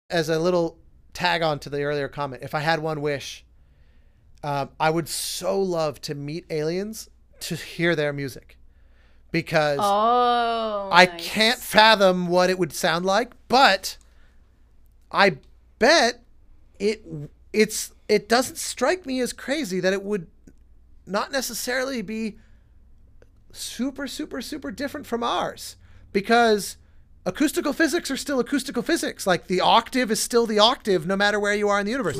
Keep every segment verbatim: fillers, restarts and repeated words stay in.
as a little tag on to the earlier comment, if I had one wish, um, I would so love to meet aliens to hear their music, because Oh, I nice. can't fathom what it would sound like, but I bet it it's it doesn't strike me as crazy that it would not necessarily be super super super different from ours, because acoustical physics are still acoustical physics. Like, the octave is still the octave no matter where you are in the universe.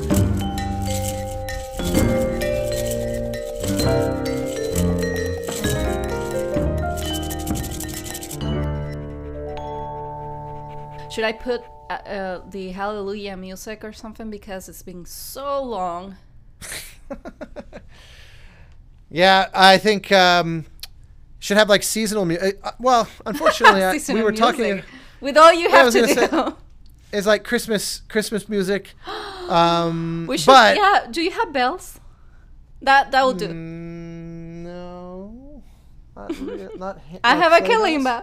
Should I put uh, uh, the Hallelujah music or something, because it's been so long? Yeah, I think um, should have like seasonal music. Uh, well, unfortunately, I, we Seasonal were music. talking. With all you Yeah, I have was to gonna do. say, it's like Christmas Christmas music. Um, We should. but Yeah. Do you have bells? That that will do. Mm, no, not, re- not ha- I like have a sleigh bells. kalimba.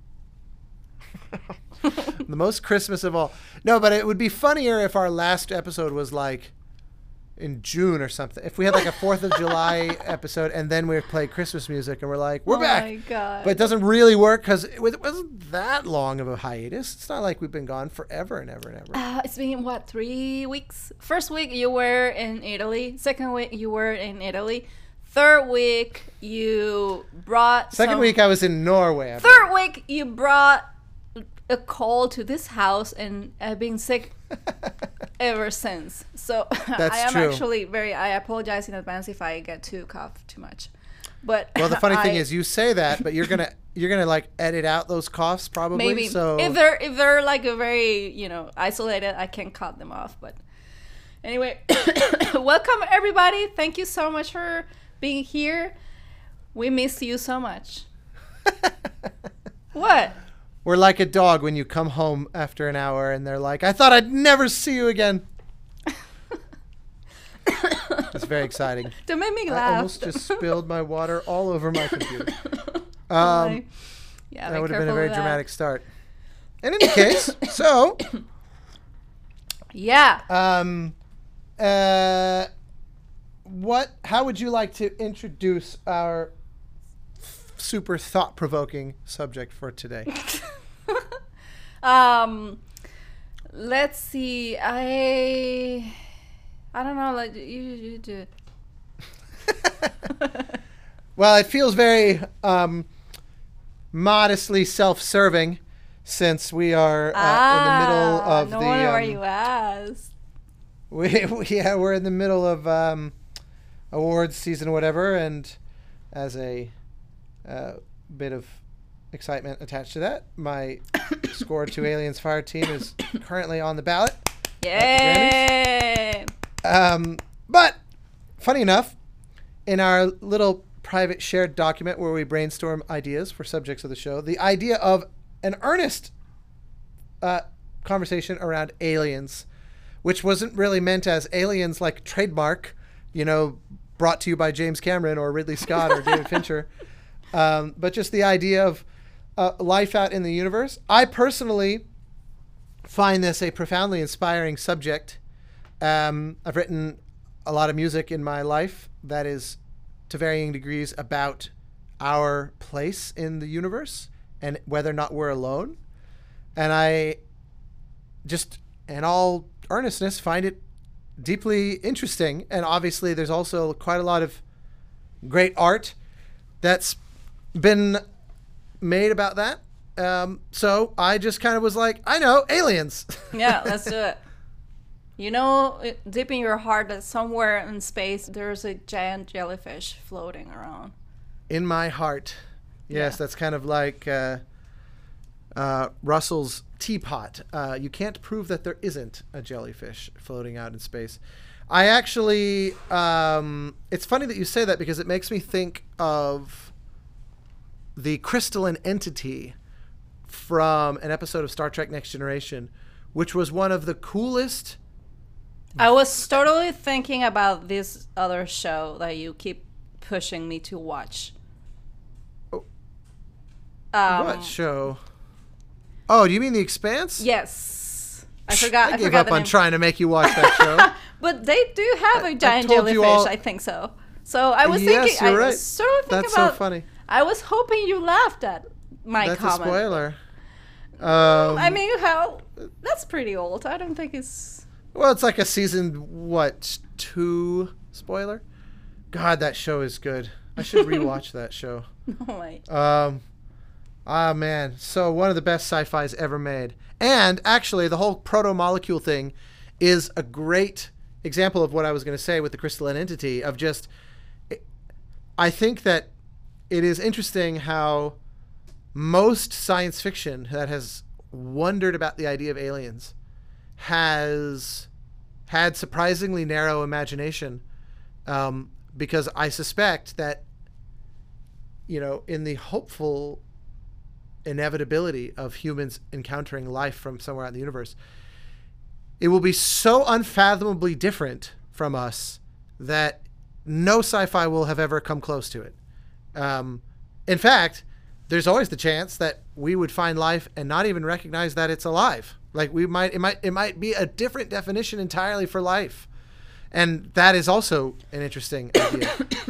The most Christmas of all. No, but it would be funnier if our last episode was like in June or something. If we had like a Fourth of July episode and then we play Christmas music and we're like, we're Oh back. my God. But it doesn't really work because it was- it wasn't that long of a hiatus. It's not like we've been gone forever and ever and ever. Uh, it's been what, three weeks? First week you were in Italy. Second week you were in Italy. Third week you brought. Second some- week I was in Norway. I Third week you brought a call to this house, and I've been sick ever since. So That's I am true. actually very. I apologize in advance if I get too cough too much. But Well, the funny thing I- is, you say that, but you're gonna you're gonna like edit out those coughs probably. maybe So if they're if they're like a very you know isolated, I can cut them off. But anyway, welcome everybody. Thank you so much for being here. We miss you so much. What? we're like a dog when you come home after an hour and they're like, I thought I'd never see you again. It's very exciting. Don't make me I laugh. almost just spilled my water all over my computer. Oh Um, my. Yeah, that be would have been a careful very with that. dramatic start. In any case, so Yeah. um, uh, what? How would you like to introduce our f- super thought-provoking subject for today? um let's see. I I don't know, like you, you do it. Well, it feels very um, modestly self-serving, since we are uh, in the middle Ah, of no the. wonder why um, you asked. we, we yeah we're in the middle of um, awards season, whatever, and as a uh, bit of excitement attached to that, my Score to Aliens Fire team is currently on the ballot. Yay! Um, but funny enough, in our little private shared document where we brainstorm ideas for subjects of the show, the idea of an earnest uh, conversation around aliens, which wasn't really meant as aliens like trademark, you know, brought to you by James Cameron or Ridley Scott or David Fincher, um, but just the idea of uh, life out in the universe. I personally find this a profoundly inspiring subject. Um, I've written a lot of music in my life that is to varying degrees about our place in the universe and whether or not we're alone. And I just, in all earnestness, find it deeply interesting. And obviously there's also quite a lot of great art that's been made about that. Um, so I just kind of was like, I know, aliens. Yeah, let's do it. You know, it- deep in your heart that somewhere in space there's a giant jellyfish floating around. In my heart. Yes, Yeah. that's kind of like uh, uh, Russell's teapot. Uh, you can't prove that there isn't a jellyfish floating out in space. I actually, um, it's funny that you say that, because it makes me think of the crystalline entity from an episode of Star Trek Next Generation, which was one of the coolest. I was totally thinking about this other show that you keep pushing me to watch. Oh. Um, What show? Oh, do you mean The Expanse? Yes. I forgot. I I gave forgot up the on name. trying to make you watch that show. But they do have a giant told you jellyfish. all- I think so. So I was Yes, thinking. you're I right. was sort of thinking That's about. so funny. I was hoping you laughed at my That's comment. a spoiler. Um, I mean, how? That's pretty old. I don't think it's. well, it's like a season what two spoiler. God, that show is good. I should rewatch that show. No way. Um, ah man, so one of the best sci-fis ever made. And actually, the whole proto-molecule thing is a great example of what I was going to say with the crystalline entity of just. I think that it is interesting how most science fiction that has wondered about the idea of aliens has had surprisingly narrow imagination, um, because I suspect that, you know, in the hopeful inevitability of humans encountering life from somewhere out in the universe, it will be so unfathomably different from us that no sci-fi will have ever come close to it. Um, in fact, there's always the chance that we would find life and not even recognize that it's alive. Like we might, it might, it might be a different definition entirely for life, and that is also an interesting idea.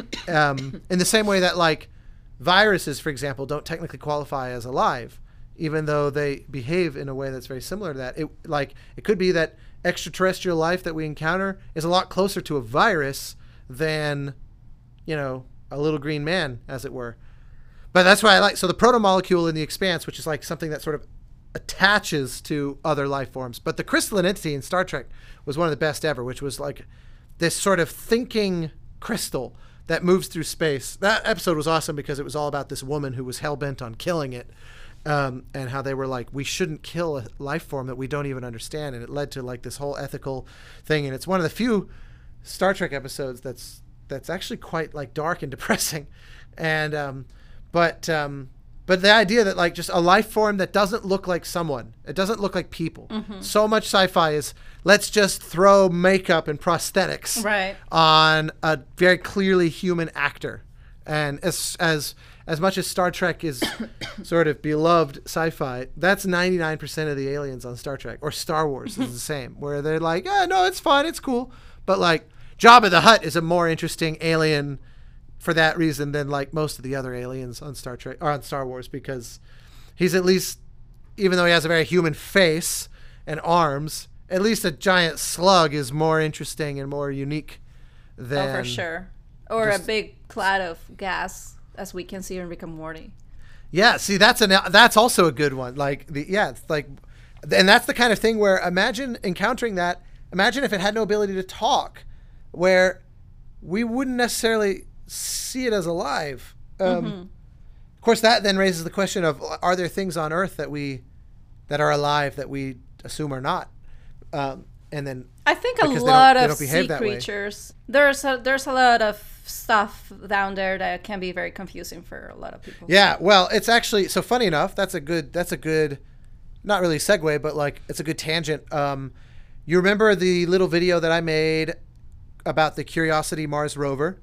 Um, in the same way that like viruses, for example, don't technically qualify as alive, even though they behave in a way that's very similar to that. It like it could be that extraterrestrial life that we encounter is a lot closer to a virus than, you know, a little green man, as it were. But that's why I like, so the proto-molecule in The Expanse, which is like something that sort of attaches to other life forms. But the crystalline entity in Star Trek was one of the best ever, which was like this sort of thinking crystal that moves through space. That episode was awesome because it was all about this woman who was hell-bent on killing it. Um, and how they were like, we shouldn't kill a life form that we don't even understand. And it led to like this whole ethical thing. And it's one of the few Star Trek episodes that's that's actually quite like dark and depressing. And um, but um, but the idea that like just a life form that doesn't look like someone, it doesn't look like people. Mm-hmm. So much sci-fi is let's just throw makeup and prosthetics Right. on a very clearly human actor. And as as as much as Star Trek is sort of beloved sci-fi, that's ninety-nine percent of the aliens on Star Trek. Or Star Wars is the same, where they're like, yeah, no, it's fine, it's cool. But like Jabba the Hutt is a more interesting alien for that reason than like most of the other aliens on Star Trek or on Star Wars, because he's at least, even though he has a very human face and arms, at least a giant slug is more interesting and more unique than. Oh, for sure. Or just- a big cloud of gas, as we can see in Rick and Morty. Yeah, see, that's an that's also a good one. Like the yeah, it's like, and that's the kind of thing where imagine encountering that. Imagine if it had no ability to talk, where we wouldn't necessarily see it as alive. Um, Mm-hmm. Of course, that then raises the question of: are there things on Earth that we that are alive that we assume are not? Um, and then I think a because they lot don't- they of don't behave sea that way. creatures. There's a there's a lot of stuff down there that can be very confusing for a lot of people. Yeah, well, it's actually so funny enough. That's a good. That's a good, not really segue, but like it's a good tangent. Um, you remember the little video that I made about the Curiosity Mars rover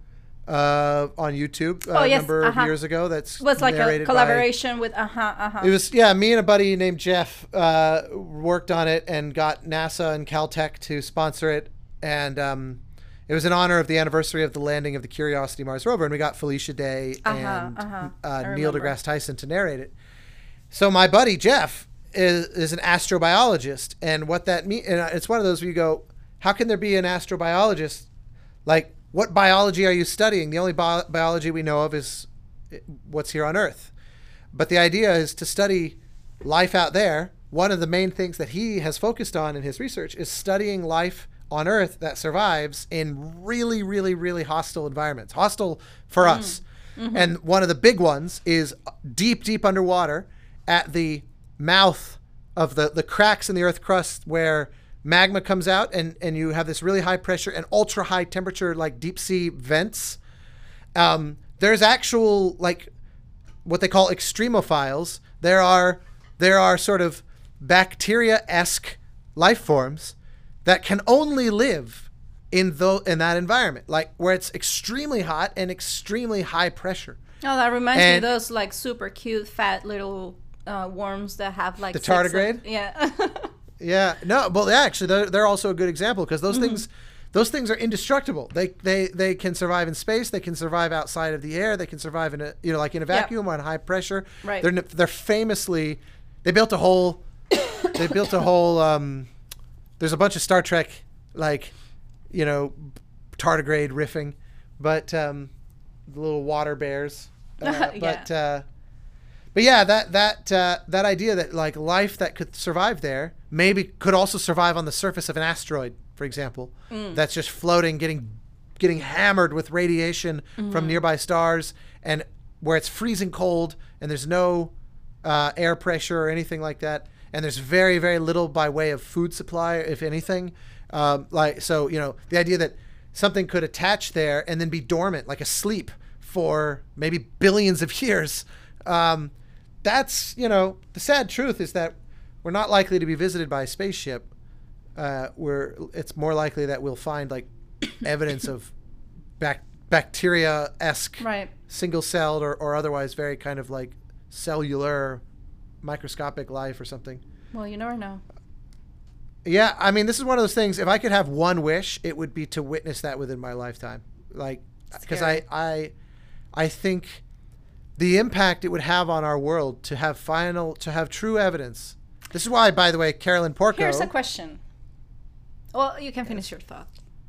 uh, on YouTube uh, Oh, a yes, number uh-huh. of years ago? That's It was like a narrated by- collaboration with uh huh uh huh. It was yeah, me and a buddy named Jeff uh, worked on it and got NASA and Caltech to sponsor it, and um, it was in honor of the anniversary of the landing of the Curiosity Mars rover, and we got Felicia Day Uh-huh, and uh-huh. uh, I Neil remember. deGrasse Tyson to narrate it. So my buddy Jeff is, is an astrobiologist, and what that means, and it's one of those where you go, how can there be an astrobiologist? Like, what biology are you studying? The only bio- biology we know of is what's here on Earth. But the idea is to study life out there. One of the main things that he has focused on in his research is studying life on Earth that survives in really, really, really hostile environments. Hostile for Mm. us. Mm-hmm. And one of the big ones is deep, deep underwater at the mouth of the, the cracks in the Earth crust where magma comes out, and, and you have this really high pressure and ultra high temperature, like deep sea vents. Um, there's actual, like, what they call extremophiles. There are there are sort of bacteria-esque life forms that can only live in tho- in that environment, like where it's extremely hot and extremely high pressure. Oh, that reminds me And- of those like super cute fat little uh, worms that have like The six of- tardigrade? Yeah. Yeah. No, but yeah, actually, they're, they're also a good example because those mm-hmm. things, those things are indestructible. They they they can survive in space. They can survive outside of the air. They can survive in a you know like in a vacuum yep. on high pressure. Right. They're they're famously, they built a whole, they built a whole. Um, there's a bunch of Star Trek like, you know, tardigrade riffing, but um, the little water bears. Uh, but. yeah. Uh, But yeah, that that uh, that idea that like life that could survive there maybe could also survive on the surface of an asteroid, for example, mm. that's just floating, getting getting hammered with radiation mm-hmm. from nearby stars, and where it's freezing cold and there's no uh, air pressure or anything like that, and there's very very little by way of food supply, if anything. Um, like so, you know, the idea that something could attach there and then be dormant, like asleep, for maybe billions of years. Um, That's, you know, the sad truth is that we're not likely to be visited by a spaceship. Uh, where it's more likely that we'll find like evidence of bac- bacteria-esque, right. single-celled or, or otherwise very kind of like cellular, microscopic life or something. Well, you never know. Yeah, I mean, this is one of those things. If I could have one wish, it would be to witness that within my lifetime. Like, because I, I, I think the impact it would have on our world to have final, to have true evidence. This is why, by the way, Carolyn Porco. Here's a question. Well, you can finish your thought.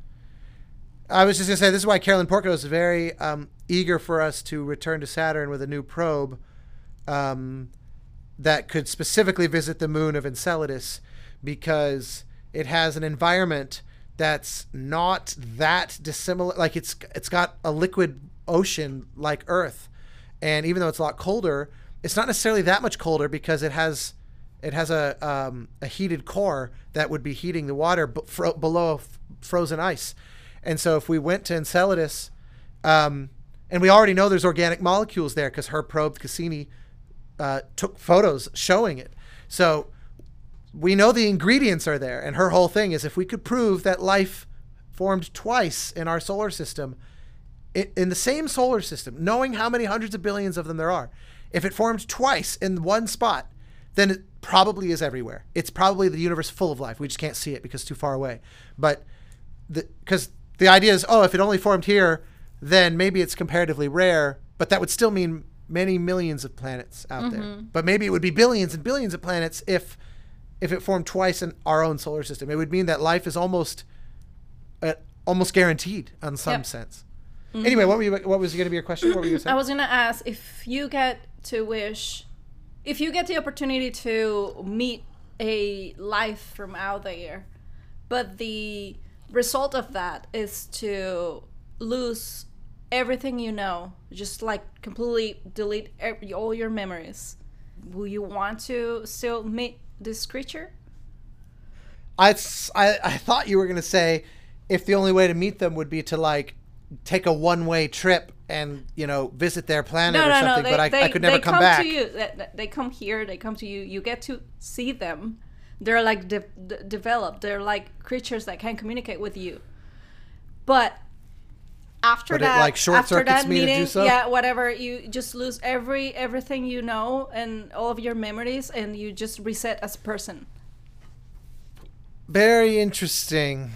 I was just going to say, this is why Carolyn Porco is very um, eager for us to return to Saturn with a new probe um, that could specifically visit the moon of Enceladus, because it has an environment that's not that dissimilar. Like it's it's got a liquid ocean like Earth. And even though it's a lot colder, it's not necessarily that much colder because it has it has a um, a heated core that would be heating the water b- fro- below f- frozen ice. And so if we went to Enceladus, um, and we already know there's organic molecules there because her probe Cassini uh, took photos showing it. So we know the ingredients are there. And her whole thing is if we could prove that life formed twice in our solar system, in the same solar system, knowing how many hundreds of billions of them there are, if it formed twice in one spot, then it probably is everywhere. It's probably the universe full of life. We just can't see it because it's too far away. But because the, the idea is, oh, if it only formed here, then maybe it's comparatively rare, but that would still mean many millions of planets out mm-hmm. there. But maybe it would be billions and billions of planets if if it formed twice in our own solar system. It would mean that life is almost uh, almost guaranteed in some yep. sense. Mm-hmm. Anyway, what were you, what was going to be your question? What were you going to say? I was going to ask if you get to wish, if you get the opportunity to meet a life from out there, but the result of that is to lose everything you know, just like completely delete every, all your memories, will you want to still meet this creature? I, I, I thought you were going to say if the only way to meet them would be to like take a one-way trip and, you know, visit their planet no, or no, something, no. They, but I, they, I could never they come, come back. To you. They, they come here, they come to you, you get to see them. They're like de- de- developed. They're like creatures that can communicate with you. But after but that, it, like, short after that me meeting, to do so? yeah, whatever, you just lose every everything you know and all of your memories, and you just reset as a person. Very interesting.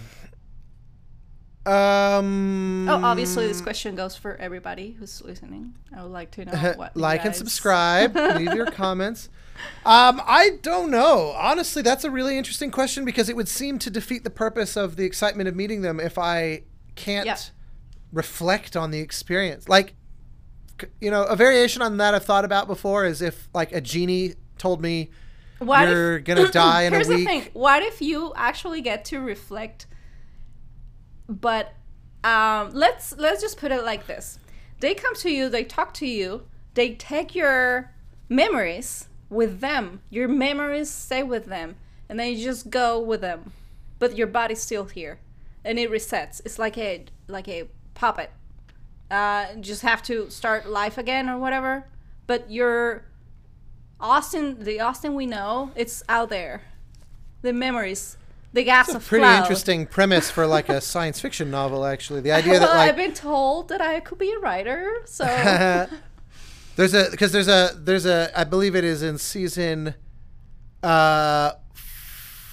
Um, oh, obviously this question goes for everybody who's listening. I would like to know what like guys... and subscribe. Leave your comments. Um, I don't know. Honestly, that's a really interesting question because it would seem to defeat the purpose of the excitement of meeting them if I can't yeah. reflect on the experience. Like, you know, a variation on that I've thought about before is if like a genie told me what you're if, gonna die in a week. Here's the thing. What if you actually get to reflect? But um, let's let's just put it like this. They come to you, they talk to you, they take your memories with them. Your memories stay with them, and then you just go with them. But your body's still here, and it resets. It's like a like a puppet. Uh, you just have to start life again or whatever. But your Austin, the Austin we know, it's out there. The memories. The gas That's a of pretty cloud. Interesting premise for like a science fiction novel, actually. The idea well, that like I've been told that I could be a writer, so there's a because there's a there's a I believe it is in season uh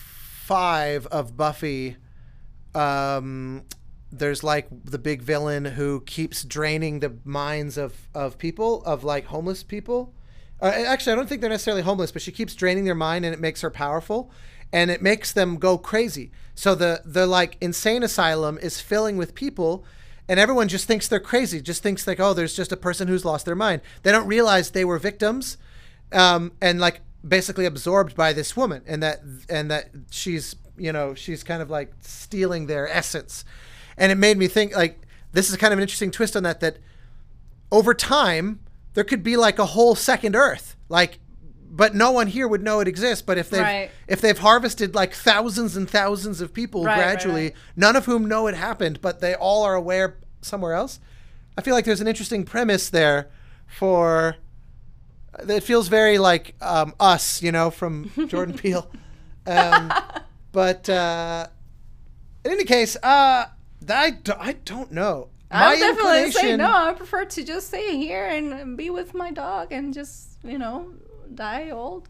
five of Buffy, um, there's like the big villain who keeps draining the minds of, of people, of like homeless people. Uh, actually, I don't think they're necessarily homeless, but she keeps draining their mind and it makes her powerful and it makes them go crazy. So the, the like insane asylum is filling with people and everyone just thinks they're crazy, just thinks like, oh, there's just a person who's lost their mind. They don't realize they were victims um, and like basically absorbed by this woman and that, and that she's, you know, she's kind of like stealing their essence. And it made me think like, this is kind of an interesting twist on that, that over time, there could be like a whole second Earth, like, but no one here would know it exists. But if they've Right. if they've harvested like thousands and thousands of people Right, right, gradually, right. none of whom know it happened, but they all are aware somewhere else. I feel like there's an interesting premise there for. It feels very like um, Us, you know, from Jordan Peele. Um, but uh, in any case, uh, I, do, I don't know. I would definitely say inclination- no. I prefer to just stay here and be with my dog and just, you know, die old.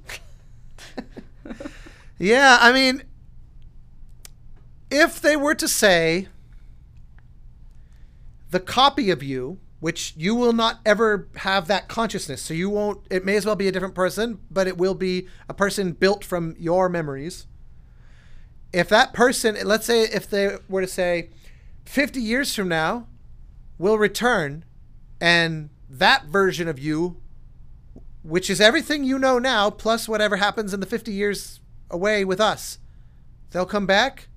Yeah, I mean, if they were to say the copy of you, which you will not ever have that consciousness, so you won't, it may as well be a different person, but it will be a person built from your memories. If that person, let's say if they were to say fifty years from now, will return, and that version of you, which is everything you know now, plus whatever happens in the fifty years away with us, they'll come back.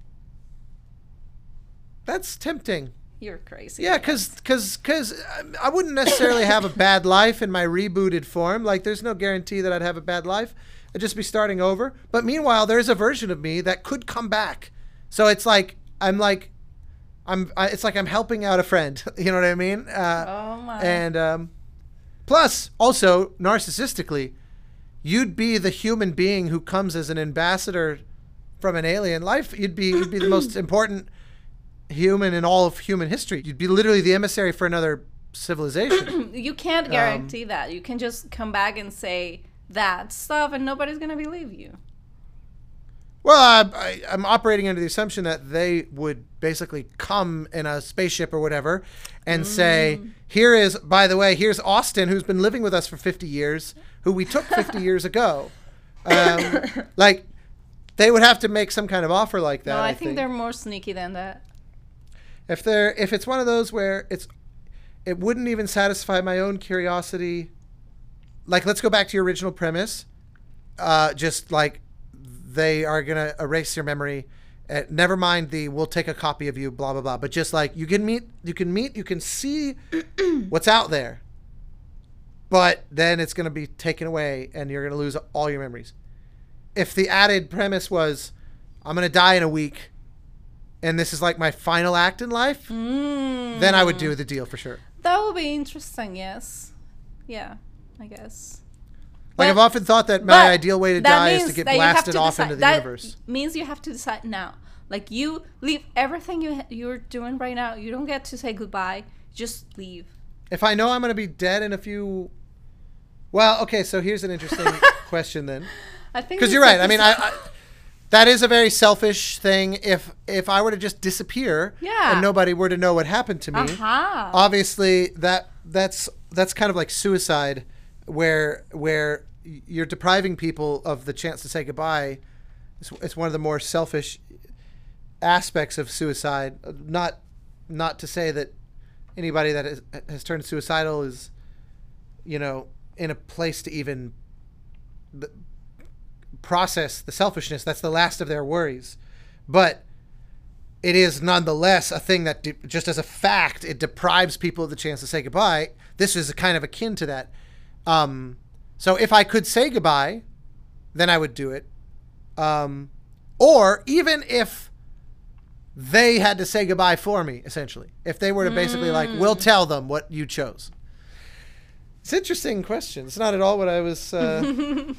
That's tempting. You're crazy. Yeah, because cause, cause I wouldn't necessarily have a bad life in my rebooted form. Like, there's no guarantee that I'd have a bad life. I'd just be starting over. But meanwhile, there's a version of me that could come back. So it's like, I'm like, I'm. I, it's like I'm helping out a friend. You know what I mean? Uh, Oh my. And um, plus, also, narcissistically, you'd be the human being who comes as an ambassador from an alien life. You'd be you'd be the most important human in all of human history. You'd be literally the emissary for another civilization. You can't guarantee that. You can just come back and say that stuff and nobody's going to believe you. Well, I, I, I'm operating under the assumption that they would basically come in a spaceship or whatever and mm. say, here is, by the way, here's Austin, who's been living with us for fifty years, who we took fifty years ago. Um, like, they would have to make some kind of offer like that. No, I, I think, think they're more sneaky than that. If they're, if it's one of those where it's, it wouldn't even satisfy my own curiosity. Like, let's go back to your original premise. Uh, just like, they are going to erase your memory. Uh, never mind the, we'll take a copy of you, blah, blah, blah. But just like, you can meet, you can meet, you can see what's out there. But then it's going to be taken away and you're going to lose all your memories. If the added premise was, I'm going to die in a week and this is like my final act in life, Mm. then I would do the deal for sure. That would be interesting, yes. Yeah, I guess. Like, But- I've often thought that my but ideal way to that die is means to get that you have blasted to off decide- into the that universe. means you have to decide now. Like, you leave everything you ha- you're doing right now. You don't get to say goodbye. Just leave. If I know I'm going to be dead in a few... Well, okay, so here's an interesting question then. I think Because this you're right. I episode- mean, I, I that is a very selfish thing. If if I were to just disappear Yeah. and nobody were to know what happened to me, Aha. obviously that that's that's kind of like suicide, where where you're depriving people of the chance to say goodbye. It's, it's one of the more selfish aspects of suicide. Not not to say that anybody that has, has turned suicidal is, you know, in a place to even b- process the selfishness. That's the last of their worries. But it is nonetheless a thing that, de- just as a fact, it deprives people of the chance to say goodbye. This is kind of akin to that. Um, so if I could say goodbye, then I would do it. Um, or even if they had to say goodbye for me, essentially. If they were to basically like, we'll tell them what you chose. It's an interesting question. It's not at all what I was... Uh...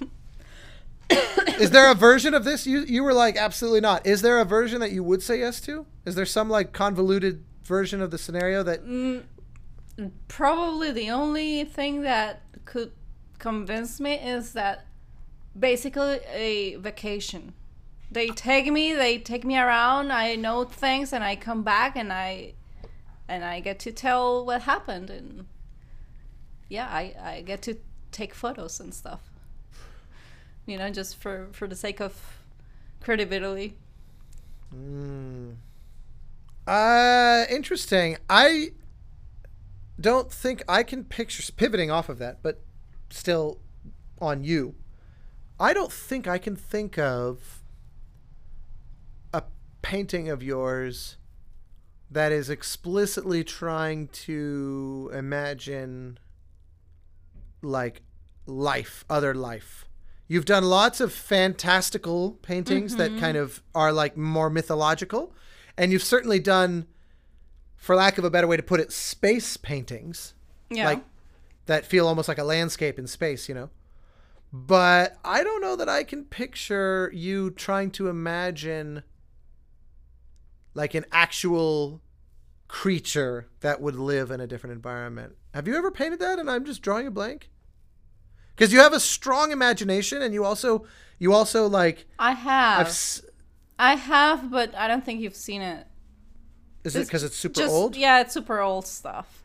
Is there a version of this? You you were like, absolutely not. Is there a version that you would say yes to? Is there some like convoluted version of the scenario that... Mm, probably the only thing that could convince me is that basically a vacation they take me, they take me around. I know things, and I come back, and I and I get to tell what happened, and yeah, I I get to take photos and stuff. You know, just for for the sake of credibility. Mm. Uh, interesting. I don't think I can picture, pivoting off of that, but still on you. I don't think I can think of a painting of yours that is explicitly trying to imagine like life, other life. You've done lots of fantastical paintings mm-hmm. that kind of are like more mythological. And you've certainly done, for lack of a better way to put it, space paintings. Yeah. Like that feel almost like a landscape in space, you know. But I don't know that I can picture you trying to imagine like an actual creature that would live in a different environment. Have you ever painted that and I'm just drawing a blank? Because you have a strong imagination, and you also, you also like. I have. I've s- I have, but I don't think you've seen it. Is it because it's super just, old? Yeah, it's super old stuff.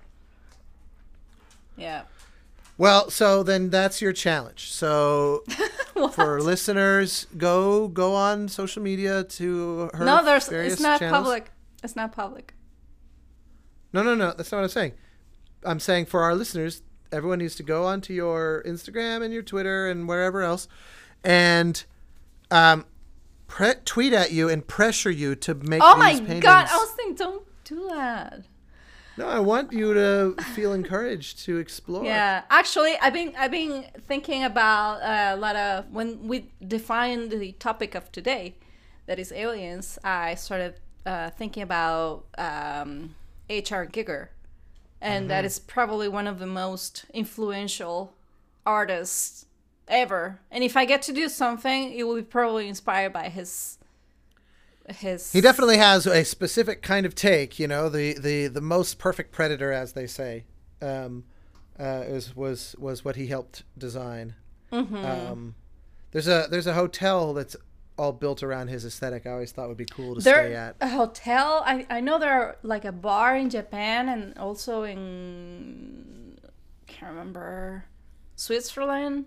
Yeah. Well, so then that's your challenge. So for listeners, go go on social media to her. No, there's. various It's not channels. public. It's not public. No, no, no. That's not what I'm saying. I'm saying for our listeners, everyone needs to go onto your Instagram and your Twitter and wherever else, and um, pre- tweet at you and pressure you to make Oh these my paintings. god! I was thinking, don't do that. No, I want you to feel encouraged to explore. Yeah, actually, I've been I've been thinking about uh, a lot of when we defined the topic of today, that is aliens. I started uh, thinking about um, H R. Giger. And mm-hmm. that is probably one of the most influential artists ever. And if I get to do something, it will be probably inspired by his his He definitely has a specific kind of take, you know, the the, the most perfect predator, as they say. Um uh was was was what he helped design. Mm-hmm. Um there's a there's a hotel that's all built around his aesthetic. I always thought would be cool to there, stay at. A hotel. I, I know there are like a bar in Japan and also in can't remember Switzerland.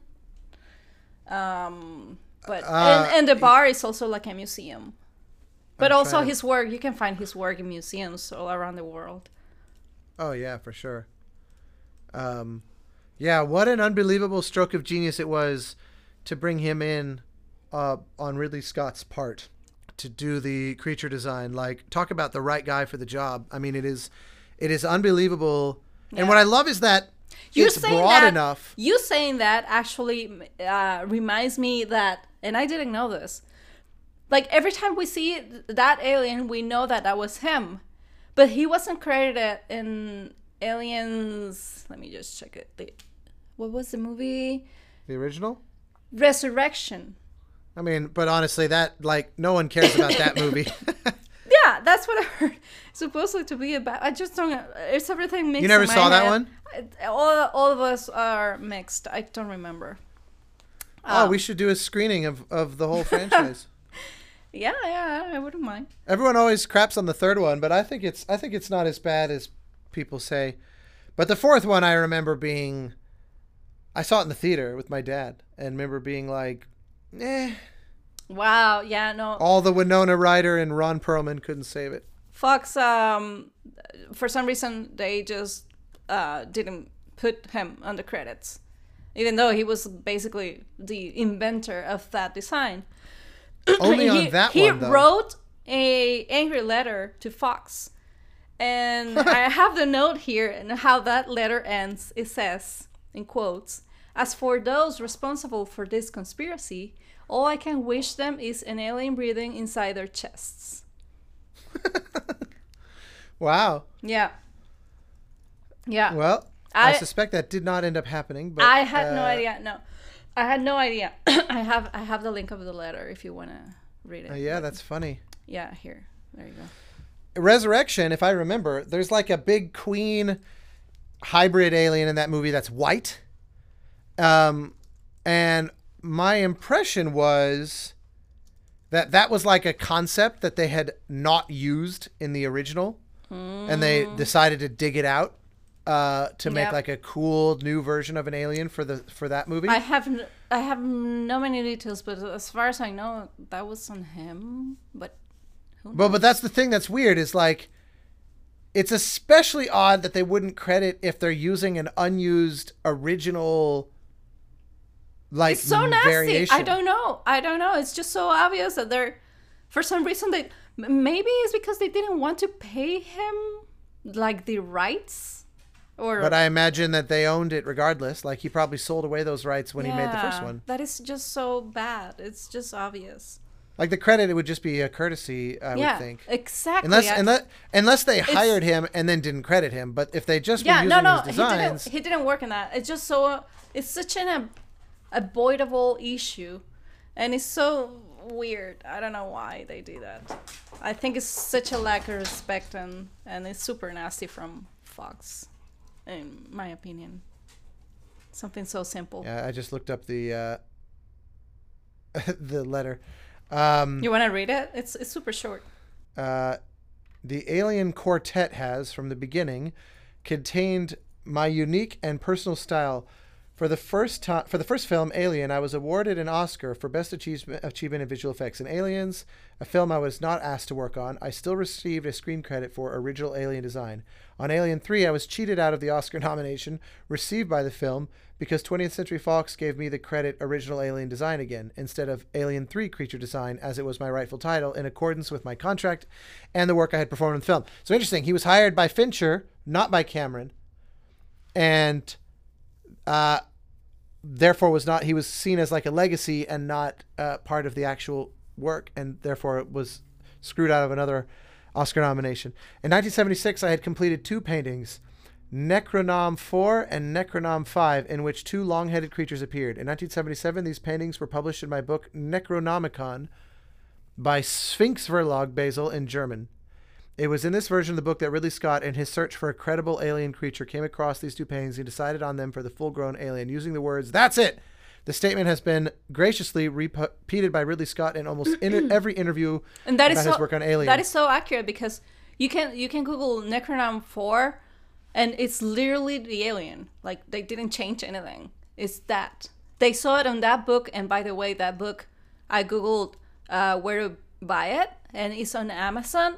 Um, but uh, and, and the bar is also like a museum. But I'm also trying to... his work, you can find his work in museums all around the world. Oh yeah, for sure. Um, yeah, what an unbelievable stroke of genius it was to bring him in. Uh, on Ridley Scott's part to do the creature design. Like, talk about the right guy for the job. I mean, it is, it is unbelievable. Yeah. And what I love is that You're it's saying broad that, enough. You saying that actually uh, reminds me that, and I didn't know this. Like every time we see that alien, we know that that was him, but he wasn't credited in Aliens. Let me just check it. The, what was the movie? The original? Resurrection. I mean, but honestly, that, like, no one cares about that movie. Yeah, that's what I heard. It's supposedly to be about. I just don't. It's everything mixed. You never in my saw that head. one? All all of us are mixed. I don't remember. Oh, Um, we should do a screening of, of the whole franchise. Yeah, yeah, I wouldn't mind. Everyone always craps on the third one, but I think it's I think it's not as bad as people say. But the fourth one, I remember being, I saw it in the theater with my dad, and remember being like, eh. Wow. Yeah. No. All the Winona Ryder and Ron Perlman couldn't save it. Fox. Um, for some reason, they just uh didn't put him on the credits, even though he was basically the inventor of that design. Only on he, that he one, though. He wrote a angry letter to Fox, and I have the note here and how that letter ends. It says, in quotes, "As for those responsible for this conspiracy, all I can wish them is an alien breathing inside their chests." Wow. Yeah. Yeah. Well, I, I suspect that did not end up happening. But I had uh, no idea. No, I had no idea. I have I have the link of the letter if you want to read it. Uh, yeah, that's funny. Yeah, here. There you go. Resurrection, if I remember, there's like a big queen hybrid alien in that movie that's white. Um, and my impression was That that was like a concept that they had not used in the original, mm. and they decided to dig it out uh, to make yep. like a cool new version of an alien for the for that movie. I have n- I have no many details, but as far as I know, that was on him. But but but that's the thing that's weird is like, it's especially odd that they wouldn't credit if they're using an unused original. Like it's so nasty. Variation. I don't know. I don't know. It's just so obvious that they're, for some reason, they maybe it's because they didn't want to pay him like the rights, or. But I imagine that they owned it regardless. Like he probably sold away those rights when yeah, he made the first one. That is just so bad. It's just obvious. Like the credit, it would just be a courtesy, I yeah, would think. Exactly. Unless, I, unless, unless they hired him and then didn't credit him. But if they just yeah, were no, using no, his designs, he didn't. He didn't work in that. It's just so. Uh, it's such an avoidable issue, and it's so weird. I don't know why they do that. I think it's such a lack of respect, and and it's super nasty from Fox, in my opinion. Something so simple. Yeah, I just looked up the uh, the letter. Um, you want to read it? It's it's super short. Uh, the Alien Quartet has, from the beginning, contained my unique and personal style. For the first time, for the first film, Alien, I was awarded an Oscar for Best Achievement, achievement in Visual Effects. In Aliens, a film I was not asked to work on, I still received a screen credit for original alien design. On Alien three, I was cheated out of the Oscar nomination received by the film because twentieth Century Fox gave me the credit original alien design again, instead of Alien three creature design, as it was my rightful title, in accordance with my contract and the work I had performed in the film. So interesting, he was hired by Fincher, not by Cameron, and... Uh, therefore was not, he was seen as like a legacy and not uh, part of the actual work, and therefore was screwed out of another Oscar nomination. In nineteen seventy-six, I had completed two paintings, Necronom four and Necronom five, in which two long-headed creatures appeared. In nineteen seventy-seven, these paintings were published in my book Necronomicon by Sphinx Verlag Basel in German. It was in this version of the book that Ridley Scott, in his search for a credible alien creature, came across these two paintings and decided on them for the full-grown alien, using the words, "That's it!" The statement has been graciously repeated by Ridley Scott in almost in every interview and that about is so, his work on Alien. That is so accurate, because you can you can Google Necronom four, and it's literally the alien. Like, they didn't change anything. It's that. They saw it on that book, and by the way, that book, I Googled uh, where to buy it, and it's on Amazon.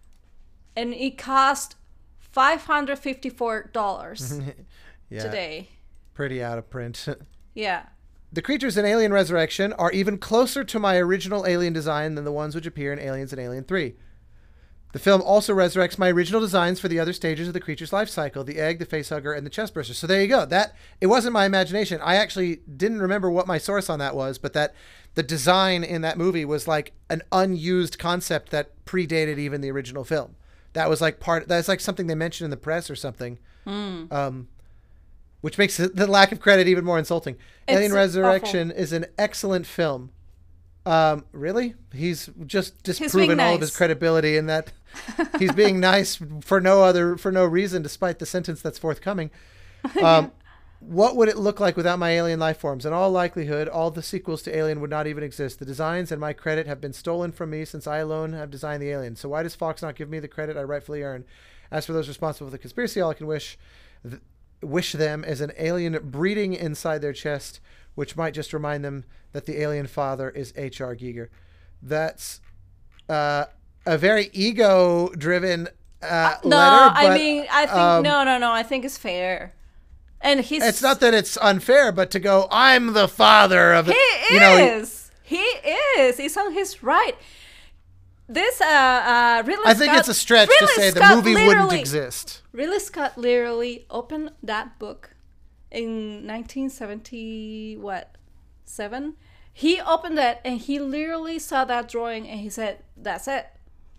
And it cost five hundred fifty-four dollars yeah, today. Pretty out of print. Yeah. The creatures in Alien Resurrection are even closer to my original alien design than the ones which appear in Aliens and Alien three. The film also resurrects my original designs for the other stages of the creature's life cycle, the egg, the facehugger, and the chestburster. So there you go. That it wasn't my imagination. I actually didn't remember what my source on that was, but that the design in that movie was like an unused concept that predated even the original film. That was like part, that's like something they mentioned in the press or something, mm. um, which makes the lack of credit even more insulting. It's Alien Resurrection awful. Is an excellent film. Um, really? He's just disproven all nice. of his credibility in that he's being nice for no other, for no reason, despite the sentence that's forthcoming. Um, what would it look like without my alien life forms? In all likelihood, all the sequels to Alien would not even exist. The designs and my credit have been stolen from me since I alone have designed the alien. So why does Fox not give me the credit I rightfully earn? As for those responsible for the conspiracy, all I can wish th- wish them is an alien breeding inside their chest, which might just remind them that the alien father is H R. Giger. That's uh, a very ego-driven uh, no, letter. No, I mean, I think, um, no, no, no, I think it's fair. And he's, it's not that it's unfair, but to go, I'm the father of it. He you is. Know, he is. He's on his right. This, uh, uh, Ridley I think Scott, it's a stretch Ridley to say Scott the movie wouldn't exist. Ridley Scott literally opened that book in nineteen seventy, what, seven? He opened it and he literally saw that drawing and he said, that's it.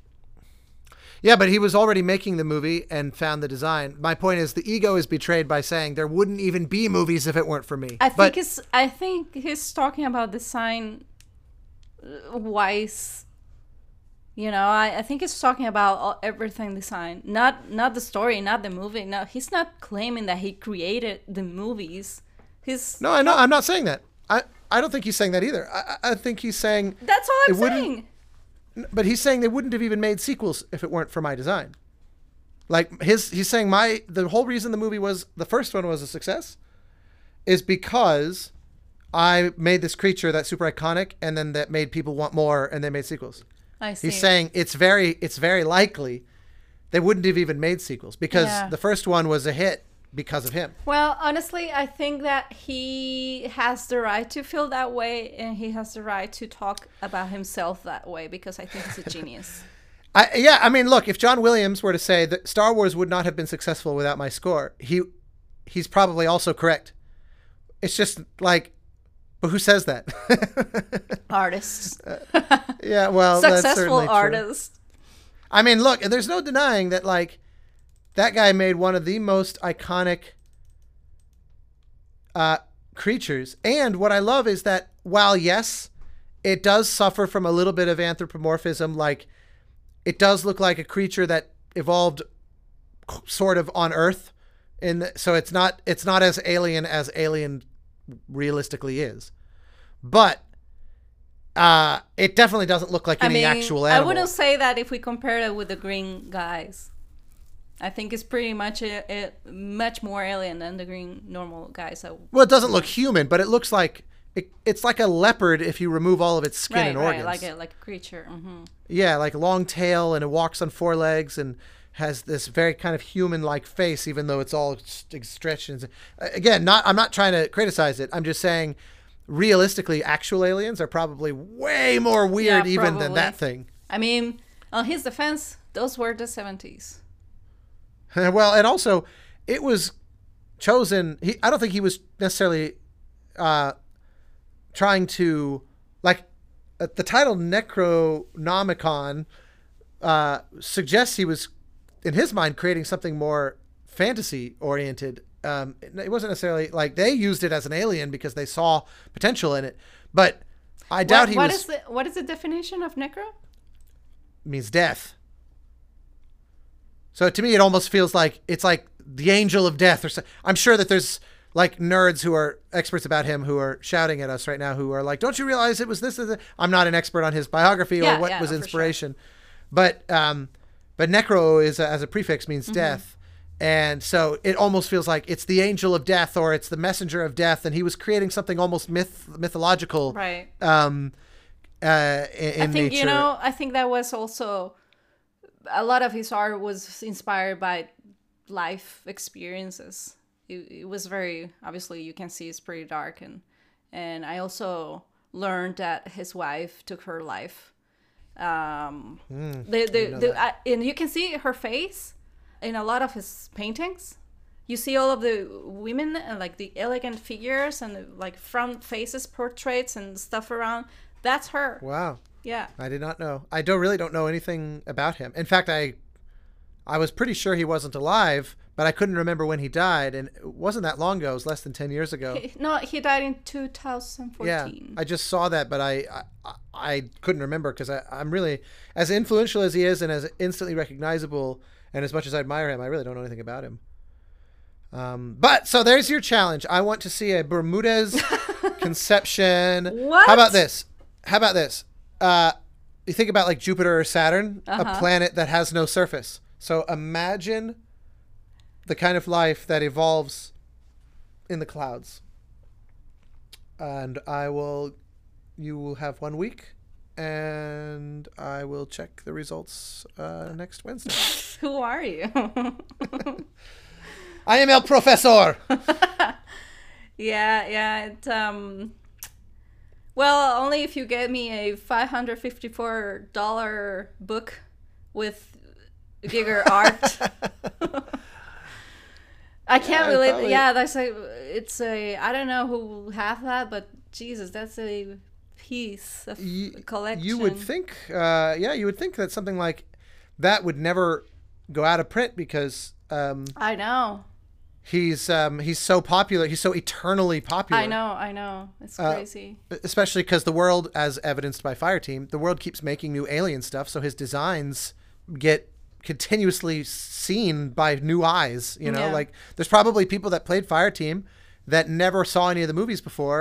Yeah, but he was already making the movie and found the design. My point is, the ego is betrayed by saying there wouldn't even be movies if it weren't for me. I but, think it's. I think he's talking about design wise. You know, I, I think he's talking about all, everything design, not not the story, not the movie. No, he's not claiming that he created the movies. He's no, I know. I'm not saying that. I I don't think he's saying that either. I, I think he's saying That's all I'm it wouldn't- saying. but he's saying they wouldn't have even made sequels if it weren't for my design. Like his, he's saying my the whole reason the movie was the first one was a success is because I made this creature that's super iconic, and then that made people want more, and they made sequels. I see. He's saying it's very it's very likely they wouldn't have even made sequels because Yeah. the first one was a hit because of him. Well, honestly, I think that he has the right to feel that way, and he has the right to talk about himself that way, because I think he's a genius. I, yeah, I mean, look, if John Williams were to say that Star Wars would not have been successful without my score, he he's probably also correct. It's just like, but who says that? Artists. Yeah, well, that's Successful certainly true. artists. I mean, look, there's no denying that, like, that guy made one of the most iconic uh, creatures. And what I love is that while, yes, it does suffer from a little bit of anthropomorphism, like, it does look like a creature that evolved sort of on Earth. And so it's not it's not as alien as Alien realistically is. But uh, it definitely doesn't look like I any mean, actual I animal. wouldn't say that if we compare it with the green guys. I think it's pretty much a, a much more alien than the green normal guys. So, Well, it doesn't look human, but it looks like it, it's like a leopard if you remove all of its skin right, and right, organs. like a like a creature. hmm Yeah, like a long tail, and it walks on four legs and has this very kind of human-like face, even though it's all st- stretched. And, again, not I'm not trying to criticize it. I'm just saying, realistically, actual aliens are probably way more weird Yeah, even than probably. that thing. I mean, on his defense, those were the seventies. Well, and also, it was chosen. He, I don't think he was necessarily uh, trying to, like, uh, the title Necronomicon uh, suggests he was, in his mind, creating something more fantasy-oriented. Um, it wasn't necessarily, like, they used it as an alien because they saw potential in it. But I doubt what, he what was... is the what is the definition of necro? means death. So to me, it almost feels like it's like the angel of death, or so. I'm sure that there's like nerds who are experts about him who are shouting at us right now, who are like, "Don't you realize it was this?" this? I'm not an expert on his biography Yeah, or what yeah, was no, for inspiration, but um, but necro is a, as a prefix means Mm-hmm. death, and so it almost feels like it's the angel of death or it's the messenger of death, and he was creating something almost myth mythological, Right. Um, uh, in, in I think nature. you know. I think that was also a lot of his art was inspired by life experiences. It, it was very obviously you can see it's pretty dark, and and I also learned that his wife took her life. Um, Mm, the, the, know the, that. I, and you can see her face in a lot of his paintings. You see all of the women and like the elegant figures and the, like front faces portraits and stuff around. That's her. Wow. Yeah. I did not know. I don't really don't know anything about him. In fact, I I was pretty sure he wasn't alive, but I couldn't remember when he died, and it wasn't that long ago. It was less than ten years ago. He- no, he died in two thousand fourteen. Yeah, I just saw that, but I I, I couldn't remember because I'm really, as influential as he is and as instantly recognizable, and as much as I admire him, I really don't know anything about him. Um, but so there's your challenge. I want to see a Bermudez conception. What? How about this? How about this? Uh, you think about like Jupiter or Saturn, Uh-huh. a planet that has no surface. So imagine the kind of life that evolves in the clouds. And I will, you will have one week, and I will check the results uh, next Wednesday. Who are you? I am El Professor. yeah, yeah. It, um, well, only if you get me a five hundred fifty-four dollars book with Giger art. I can't Yeah, really. probably. Yeah, that's a. It's a. I don't know who will have that, but Jesus, that's a piece of Y- collection. You would think, uh, yeah, you would think that something like that would never go out of print because um, I know. he's um, he's so popular. He's so eternally popular. I know. I know. It's Uh, crazy. Especially because the world, as evidenced by Fireteam, the world keeps making new alien stuff, so his designs get continuously seen by new eyes. You know, Yeah. like there's probably people that played Fireteam that never saw any of the movies before,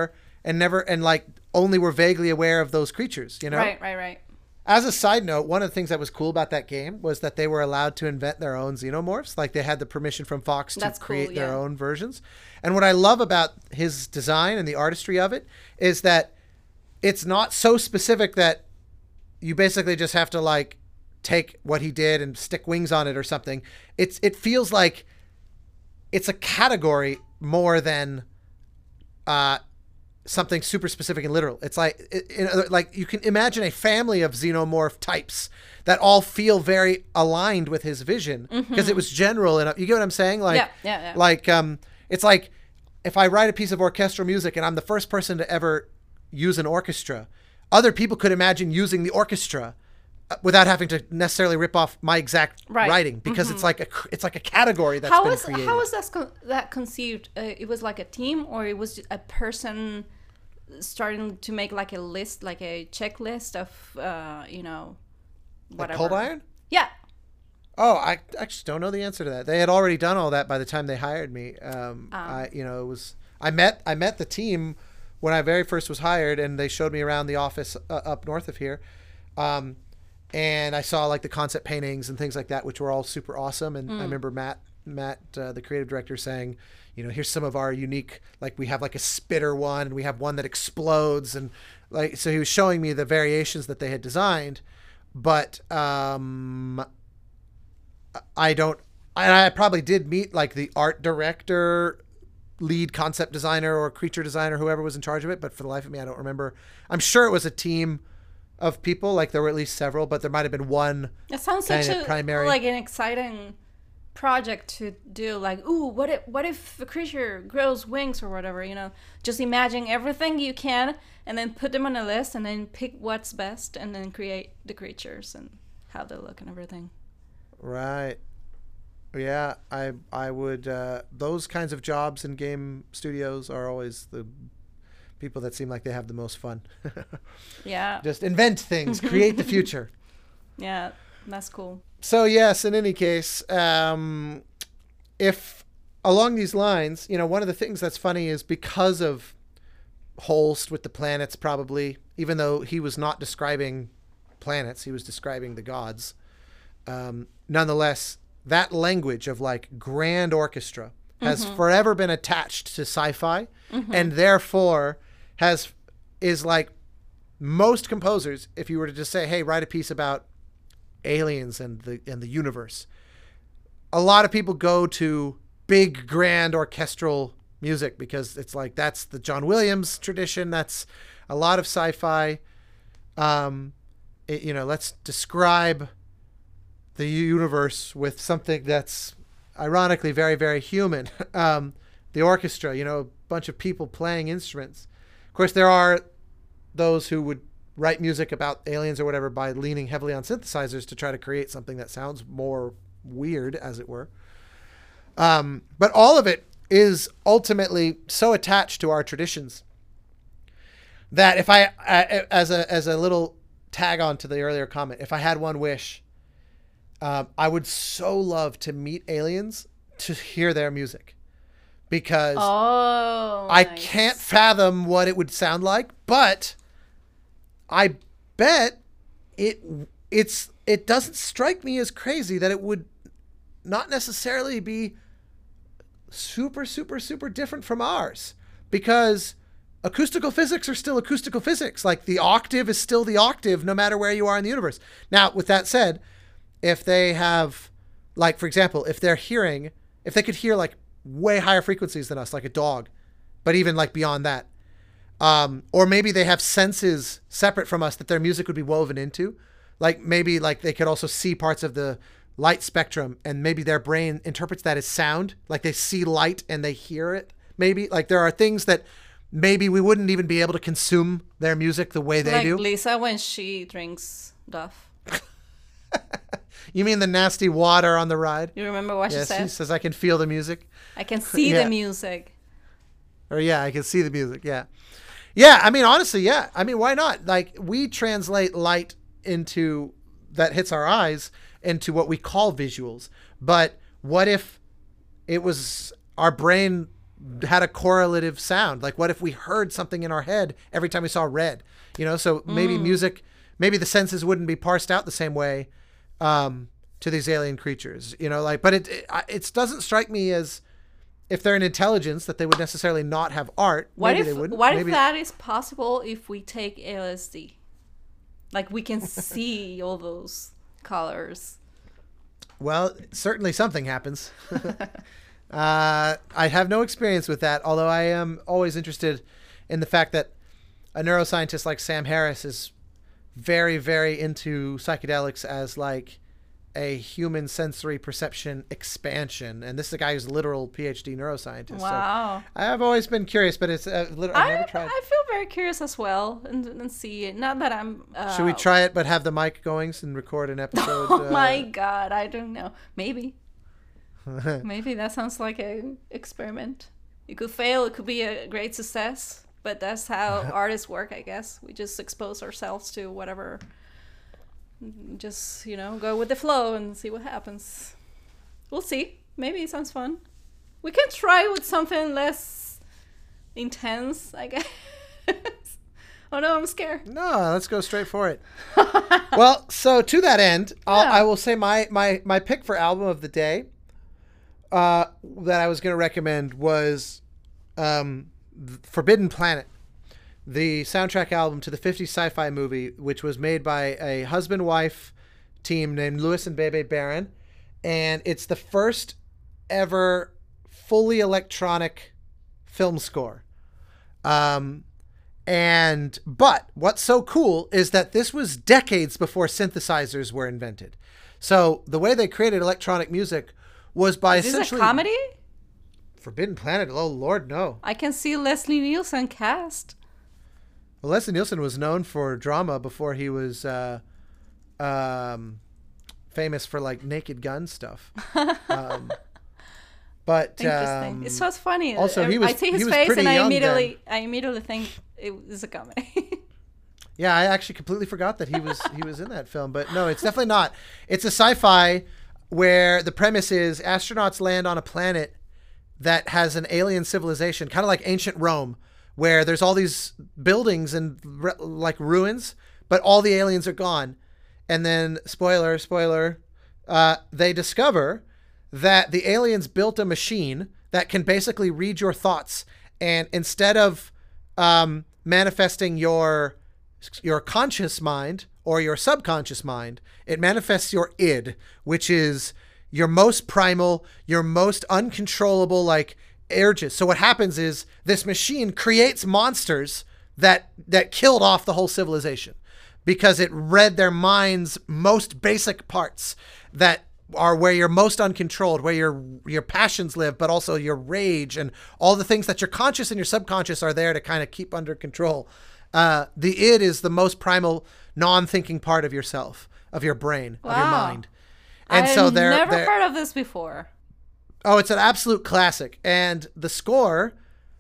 and never and like only were vaguely aware of those creatures, you know? Right, right, right. As a side note, one of the things that was cool about that game was that they were allowed to invent their own xenomorphs. Like they had the permission from Fox to That's create cool, their yeah. own versions. And what I love about his design and the artistry of it is that it's not so specific that you basically just have to like take what he did and stick wings on it or something. It's it feels like it's a category more than uh something super specific and literal. It's like, it, it, like you can imagine a family of xenomorph types that all feel very aligned with his vision because mm-hmm. it was general enough. You get what I'm saying? Like, yeah, yeah, yeah. like, um, it's like if I write a piece of orchestral music and I'm the first person to ever use an orchestra, other people could imagine using the orchestra without having to necessarily rip off my exact right. writing because mm-hmm. it's like a it's like a category that's how been was created. how was that con- that conceived? Uh, it was like a team, or it was a person starting to make like a list, like a checklist of uh, you know, whatever. Like Cold Iron? Yeah. Oh, I actually don't know the answer to that. They had already done all that by the time they hired me. Um, um, I you know it was I met I met the team when I very first was hired, and they showed me around the office uh, up north of here. Um, And I saw like the concept paintings and things like that, which were all super awesome. And mm. I remember Matt, Matt, uh, the creative director, saying, you know, here's some of our unique, like we have like a spitter one, and we have one that explodes, and like so he was showing me the variations that they had designed. But um, I don't, and I probably did meet like the art director, lead concept designer, or creature designer, whoever was in charge of it. But for the life of me, I don't remember. I'm sure it was a team of people, like there were at least several, but there might have been one. It sounds such a primary, like an exciting project to do. Like, ooh, what if what if a creature grows wings or whatever? You know, just imagine everything you can, and then put them on a list, and then pick what's best, and then create the creatures and how they look and everything. Right. Yeah, I I would. Uh, those kinds of jobs in game studios are always the people that seem like they have the most fun. Yeah. Just invent things, create the future. Yeah, that's cool. So yes, in any case, um, if along these lines, you know, one of the things that's funny is because of Holst with the planets, probably, even though he was not describing planets, he was describing the gods. Um, nonetheless, that language of like grand orchestra has mm-hmm. forever been attached to sci-fi, mm-hmm. and therefore has is like most composers, if you were to just say, hey, write a piece about aliens and the and the universe, a lot of people go to big grand orchestral music because it's like that's the John Williams tradition. That's a lot of sci-fi. Um, it, you know, let's describe the universe with something that's ironically very, very human. Um, the orchestra, you know, a bunch of people playing instruments. Of course, there are those who would write music about aliens or whatever by leaning heavily on synthesizers to try to create something that sounds more weird, as it were. Um, but all of it is ultimately so attached to our traditions that if I, uh, as a as a little tag on to the earlier comment, if I had one wish, um, I would so love to meet aliens to hear their music. Because oh, I nice. can't fathom what it would sound like, but I bet it it's it doesn't strike me as crazy that it would not necessarily be super, super, super different from ours, because acoustical physics are still acoustical physics. Like the octave is still the octave no matter where you are in the universe. Now, with that said, if they have, like, for example, if they're hearing, if they could hear like way higher frequencies than us, like a dog, but even like beyond that, um, or maybe they have senses separate from us that their music would be woven into, like maybe like they could also see parts of the light spectrum, and maybe their brain interprets that as sound, like they see light and they hear it. Maybe like there are things that maybe we wouldn't even be able to consume their music the way they like do. Like Lisa when she drinks Duff. You mean the nasty water on the ride? You remember what yes, she said? She says, I can feel the music. I can see yeah. the music. Or yeah, I can see the music. Yeah. Yeah. I mean, honestly, yeah. I mean, why not? Like we translate light into that hits our eyes into what we call visuals. But what if it was our brain had a correlative sound? Like, what if we heard something in our head every time we saw red? You know, so maybe Mm. music, maybe the senses wouldn't be parsed out the same way um, to these alien creatures. You know, like, but it, it it doesn't strike me as if they're an intelligence that they would necessarily not have art. What maybe if they wouldn't. what maybe, if that is possible if we take L S D? Like we can see all those colors. Well, certainly something happens. uh, I have no experience with that, although I am always interested in the fact that a neuroscientist like Sam Harris is very, very into psychedelics as like a human sensory perception expansion. And this is a guy who's a literal PhD neuroscientist. Wow. So I've always been curious, but it's uh, lit- I've I, never tried. I feel very curious as well, and, and see it. Not that I'm. Uh, Should we try it, but have the mic going and record an episode? Oh uh, my god! I don't know. Maybe. Maybe that sounds like a experiment. It could fail. It could be a great success. But that's how artists work, I guess. We just expose ourselves to whatever. Just, you know, go with the flow and see what happens. We'll see. Maybe it sounds fun. We can try with something less intense, I guess. Oh no, I'm scared. No, let's go straight for it. Well, so to that end, I'll, Yeah. I will say my, my, my pick for album of the day uh, that I was going to recommend was um, Forbidden Planet, the soundtrack album to the fifties sci-fi movie, which was made by a husband-wife team named Louis and Bebe Barron. And it's the first ever fully electronic film score. Um, and, but what's so cool is that this was decades before synthesizers were invented. So the way they created electronic music was by Is this essentially... a comedy? Forbidden Planet? Oh, Lord, no. I can see Leslie Nielsen cast. Well, Leslie Nielsen was known for drama before he was uh, um, famous for like Naked Gun stuff. Um, but Interesting. um, It's so funny. also, he I- was- I see he his was face pretty and I young immediately, I immediately think it was a comedy. yeah, I actually completely forgot that he was he was in that film. But no, it's definitely not. It's a sci-fi where the premise is astronauts land on a planet that has an alien civilization, kind of like ancient Rome, where there's all these buildings and re- like ruins, but all the aliens are gone. And then, spoiler, spoiler, uh, they discover that the aliens built a machine that can basically read your thoughts. And instead of um, manifesting your your conscious mind or your subconscious mind, it manifests your id, which is your most primal, your most uncontrollable, like, urges. So what happens is this machine creates monsters that that killed off the whole civilization because it read their mind's most basic parts that are where you're most uncontrolled, where your your passions live, but also your rage and all the things that your conscious and your subconscious are there to kind of keep under control. Uh, the id is the most primal, non-thinking part of yourself, of your brain, of your Wow. mind. And I've so they're, never they're heard of this before. Oh, it's an absolute classic. And the score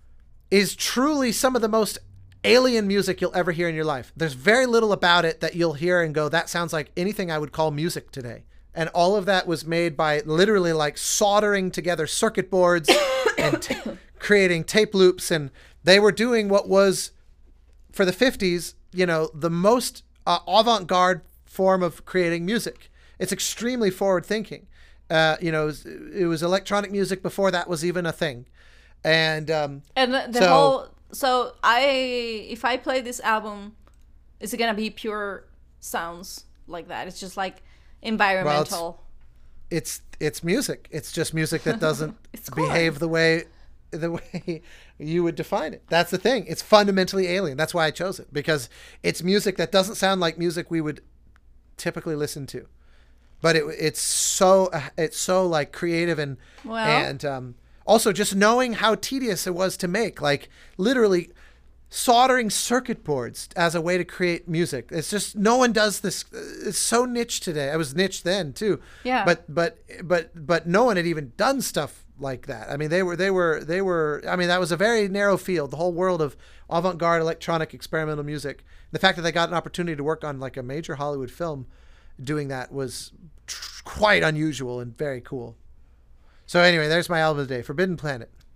is truly some of the most alien music you'll ever hear in your life. There's very little about it that you'll hear and go, that sounds like anything I would call music today. And all of that was made by literally like soldering together circuit boards and t- creating tape loops. And they were doing what was, for the fifties, you know, the most uh, avant-garde form of creating music. It's extremely forward-thinking. Uh, you know, it was, it was electronic music before that was even a thing. And um, And the, the So- whole, so I, if I play this album, is it gonna be pure sounds like that? It's just like environmental. it's it's music. It's just music that doesn't It's corn. behave the way the way you would define it. That's the thing. It's fundamentally alien. That's why I chose it, because it's music that doesn't sound like music we would typically listen to. But it it's so it's so like creative and Well- and um, also just knowing how tedious it was to make, like literally soldering circuit boards as a way to create music. It's just no one does this. It's so niche today. I was niche then too. Yeah. But but but but no one had even done stuff like that. I mean, they were they were they were. I mean, that was a very narrow field. The whole world of avant-garde electronic experimental music. The fact that they got an opportunity to work on like a major Hollywood film doing that was tr- quite unusual and very cool. So anyway, there's my album of the day, Forbidden Planet.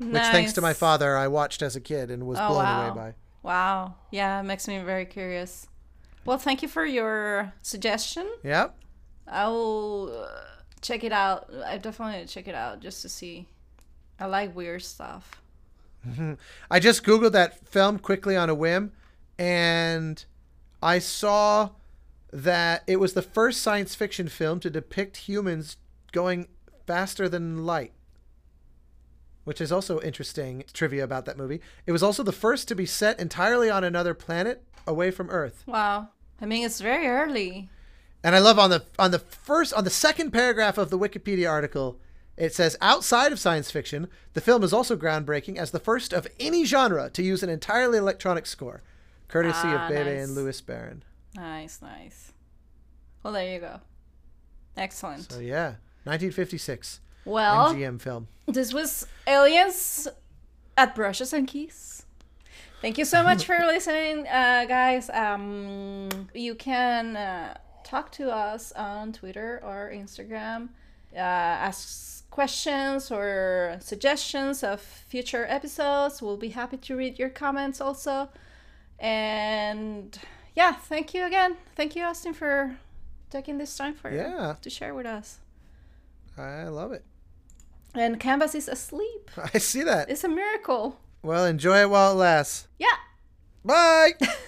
which thanks to my Nice. father, I watched as a kid and was Oh, blown wow. away by. Wow. Yeah, it makes me very curious. Well, thank you for your suggestion. Yep. I'll uh, check it out. I definitely need to check it out just to see. I like weird stuff. I just Googled that film quickly on a whim, and I saw that it was the first science fiction film to depict humans going faster than light, which is also interesting trivia about that movie. It was also the first to be set entirely on another planet away from Earth. Wow. I mean, it's very early. And I love on the on the first on the second paragraph of the Wikipedia article, it says outside of science fiction, the film is also groundbreaking as the first of any genre to use an entirely electronic score, courtesy Ah, of Bebe nice. and Louis Barron. Nice, nice. Well, there you go. Excellent. So yeah, nineteen fifty-six Well, M G M film. this was Aliens at Brushes and Keys. Thank you so much for listening, uh, guys. Um, you can uh, talk to us on Twitter or Instagram. Uh, ask questions or suggestions of future episodes. We'll be happy to read your comments also. And yeah, thank you again. Thank you, Austin, for taking this time for Yeah. to share with us. I love it. And Canvas is asleep. I see that. It's a miracle. Well, enjoy it while it lasts. Yeah. Bye.